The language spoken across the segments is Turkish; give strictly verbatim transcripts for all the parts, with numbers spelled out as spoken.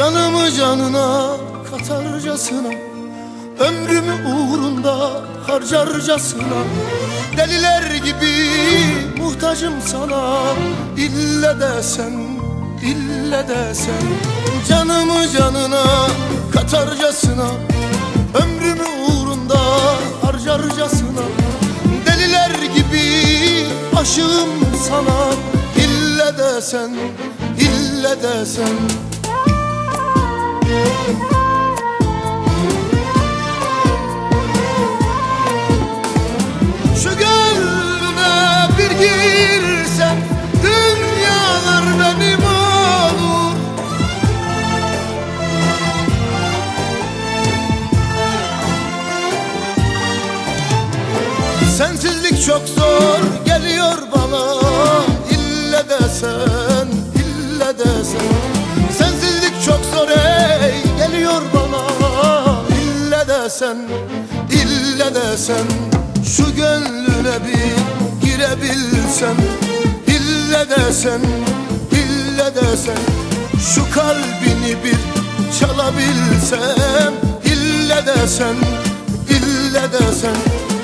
Canımı canına katarcasına, ömrümü uğrunda harcarcasına, deliler gibi muhtacım sana. İlle de sen, ille de sen. Canımı canına katarcasına, ömrümü uğrunda harcarcasına, deliler gibi aşığım sana. İlle de sen, ille de sen. Şu gönlüne bir girsem dünyalar benim olur. Sensizlik çok zor geliyor bana. İlle de sen, ille de sen. Sensizlik çok zor ey geliyor bana. İlle de sen, ille de sen. Şu gönlüne bir girebilsem, ille de sen, ille de sen. Şu kalbini bir çalabilsem, ille de sen, ille de sen.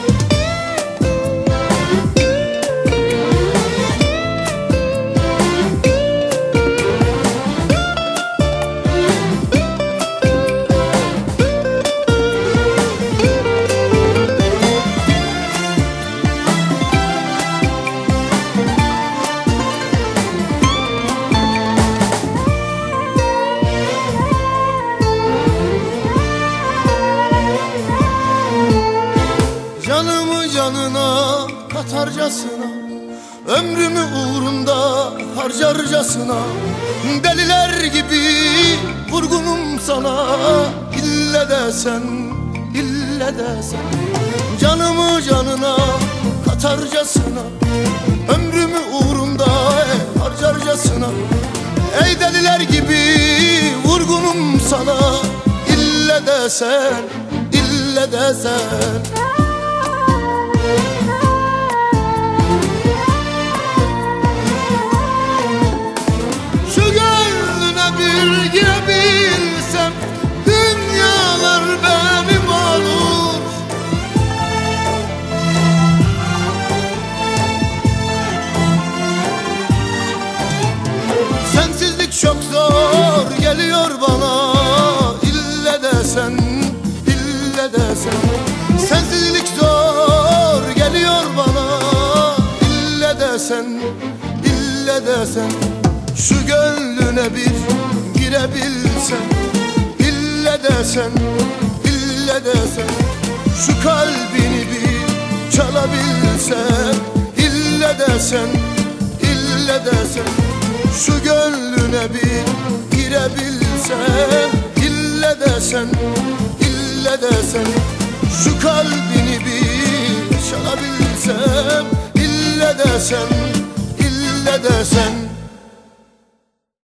Canımı canına katarcasına, ömrümü uğrunda harcarcasına, deliler gibi vurgunum sana. İlle de sen, ille de sen. Canımı canına katarcasına, ömrümü uğrunda harcarcasına, ey deliler gibi vurgunum sana. İlle de sen, ille de sen. Şu gönlüne bir girebilsem dünyalar benim olur. Sensizlik çok zor geliyor bana. İlle de sen, ille de sen. Sensizlik zor geliyor bana. İlle de sen, ille de sen. Şu gönlüne bir girebilsem, ille de sen, ille de sen. Şu kalbini bir çalabilsem, ille de sen, ille de sen. Şu gönlüne bir girebilsem, ille de sen, ille de sen. Şu kalbini bir çalabilsem, ille de sen, ille de sen.